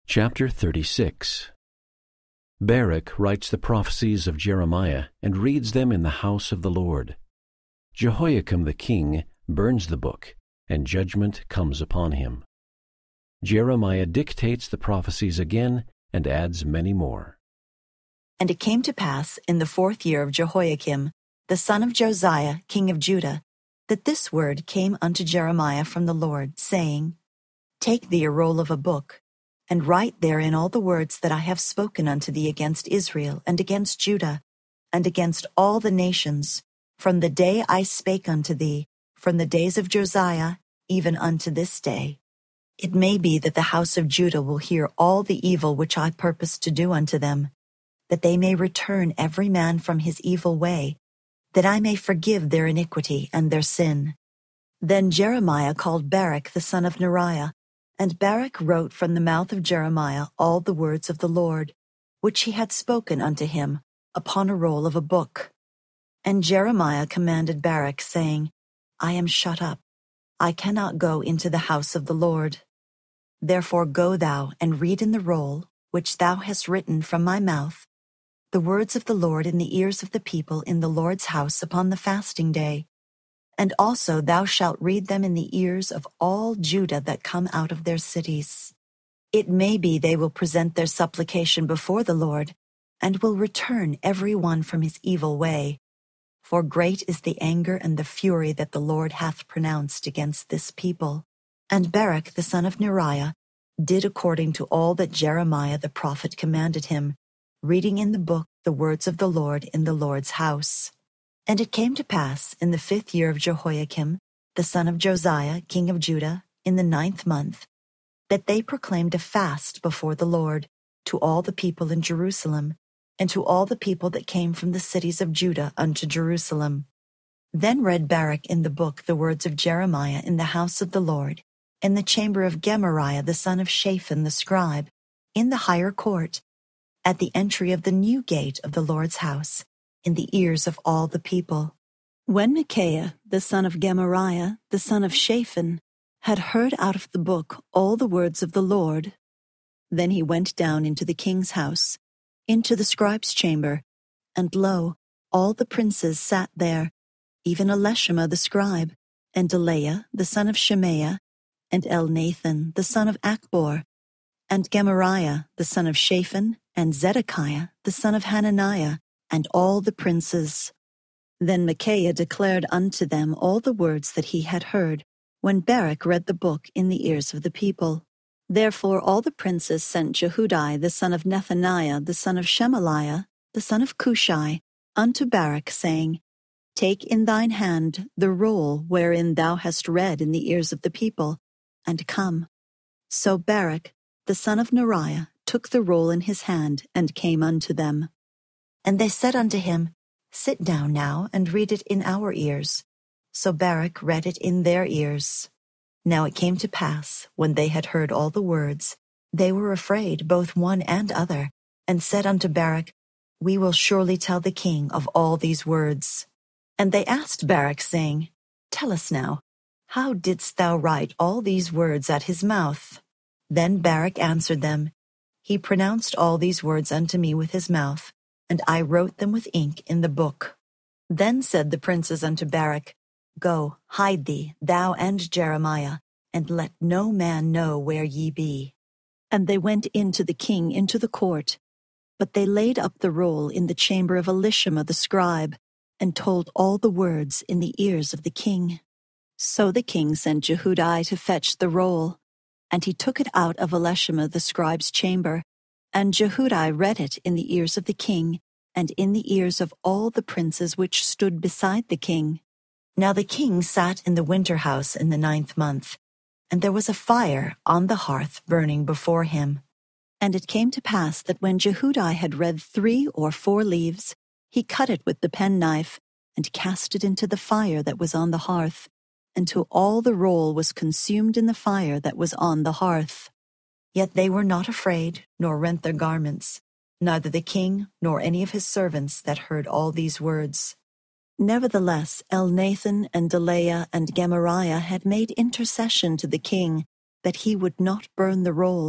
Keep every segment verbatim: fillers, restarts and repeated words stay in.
Chapter thirty-six. Baruch writes the prophecies of Jeremiah and reads them in the house of the Lord. Jehoiakim the king burns the book, and judgment comes upon him. Jeremiah dictates the prophecies again and adds many more. And it came to pass in the fourth year of Jehoiakim, the son of Josiah, king of Judah, that this word came unto Jeremiah from the Lord, saying, Take thee a roll of a book, and write therein all the words that I have spoken unto thee against Israel, and against Judah, and against all the nations, from the day I spake unto thee, from the days of Josiah, even unto this day. It may be that the house of Judah will hear all the evil which I purpose to do unto them, that they may return every man from his evil way, that I may forgive their iniquity and their sin. Then Jeremiah called Baruch the son of Neriah, and Baruch wrote from the mouth of Jeremiah all the words of the Lord, which he had spoken unto him, upon a roll of a book. And Jeremiah commanded Baruch, saying, I am shut up, I cannot go into the house of the Lord. Therefore go thou and read in the roll, which thou hast written from my mouth, the words of the Lord in the ears of the people in the Lord's house upon the fasting day. And also thou shalt read them in the ears of all Judah that come out of their cities. It may be they will present their supplication before the Lord, and will return every one from his evil way. For great is the anger and the fury that the Lord hath pronounced against this people. And Baruch the son of Neriah did according to all that Jeremiah the prophet commanded him, reading in the book the words of the Lord in the Lord's house. And it came to pass in the fifth year of Jehoiakim, the son of Josiah, king of Judah, in the ninth month, that they proclaimed a fast before the Lord to all the people in Jerusalem, and to all the people that came from the cities of Judah unto Jerusalem. Then read Baruch in the book the words of Jeremiah in the house of the Lord, in the chamber of Gemariah the son of Shaphan the scribe, in the higher court, at the entry of the new gate of the Lord's house, in the ears of all the people. When Micaiah, the son of Gemariah, the son of Shaphan, had heard out of the book all the words of the Lord, then he went down into the king's house, into the scribe's chamber, and lo, all the princes sat there, even Elishama the scribe, and Delaiah the son of Shemaiah, and Elnathan the son of Achbor, and Gemariah the son of Shaphan, and Zedekiah the son of Hananiah, and all the princes. Then Micaiah declared unto them all the words that he had heard, when Baruch read the book in the ears of the people. Therefore all the princes sent Jehudi the son of Nethaniah, the son of Shemaliah, the son of Cushai, unto Baruch, saying, Take in thine hand the roll wherein thou hast read in the ears of the people, and come. So Baruch, the son of Neriah, took the roll in his hand, and came unto them. And they said unto him, Sit down now, and read it in our ears. So Baruch read it in their ears. Now it came to pass, when they had heard all the words, they were afraid, both one and other, and said unto Baruch, We will surely tell the king of all these words. And they asked Baruch, saying, Tell us now, how didst thou write all these words at his mouth? Then Baruch answered them, He pronounced all these words unto me with his mouth, and I wrote them with ink in the book. Then said the princes unto Baruch, Go, hide thee, thou and Jeremiah, and let no man know where ye be. And they went in to the king into the court, but they laid up the roll in the chamber of Elishama the scribe, and told all the words in the ears of the king. So the king sent Jehudi to fetch the roll, and he took it out of Elishama the scribe's chamber, and Jehudi read it in the ears of the king, and in the ears of all the princes which stood beside the king. Now the king sat in the winter house in the ninth month, and there was a fire on the hearth burning before him. And it came to pass that when Jehudi had read three or four leaves, he cut it with the penknife, and cast it into the fire that was on the hearth, until all the roll was consumed in the fire that was on the hearth. Yet they were not afraid, nor rent their garments, neither the king nor any of his servants that heard all these words. Nevertheless, Elnathan and Delaiah and Gemariah had made intercession to the king, that he would not burn the roll,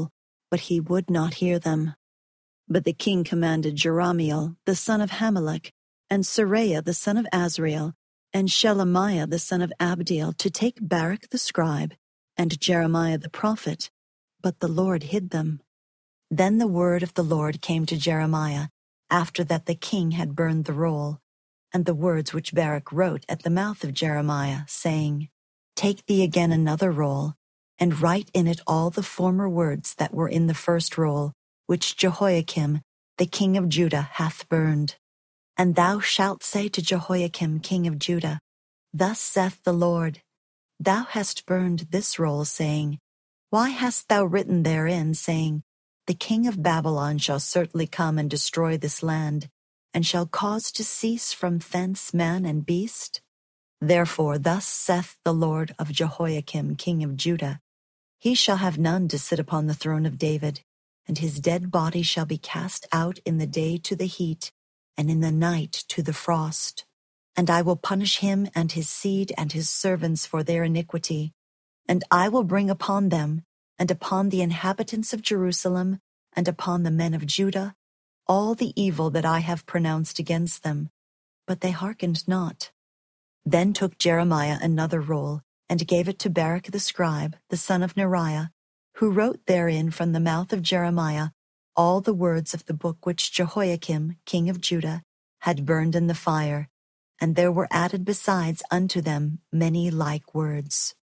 but he would not hear them. But the king commanded Jerahmeel, the son of Hamelech, and Seraiah, the son of Azrael, and Shelemiah, the son of Abdeel, to take Baruch the scribe, and Jeremiah the prophet, but the Lord hid them. Then the word of the Lord came to Jeremiah, after that the king had burned the roll, and the words which Baruch wrote at the mouth of Jeremiah, saying, Take thee again another roll, and write in it all the former words that were in the first roll, which Jehoiakim, the king of Judah, hath burned. And thou shalt say to Jehoiakim, king of Judah, Thus saith the Lord, Thou hast burned this roll, saying, Why hast thou written therein, saying, The king of Babylon shall certainly come and destroy this land, and shall cause to cease from thence man and beast? Therefore thus saith the Lord of Jehoiakim, king of Judah, He shall have none to sit upon the throne of David, and his dead body shall be cast out in the day to the heat, and in the night to the frost. And I will punish him and his seed and his servants for their iniquity, and I will bring upon them, and upon the inhabitants of Jerusalem, and upon the men of Judah, all the evil that I have pronounced against them. But they hearkened not. Then took Jeremiah another roll, and gave it to Baruch the scribe, the son of Neriah, who wrote therein from the mouth of Jeremiah all the words of the book which Jehoiakim, king of Judah, had burned in the fire, and there were added besides unto them many like words.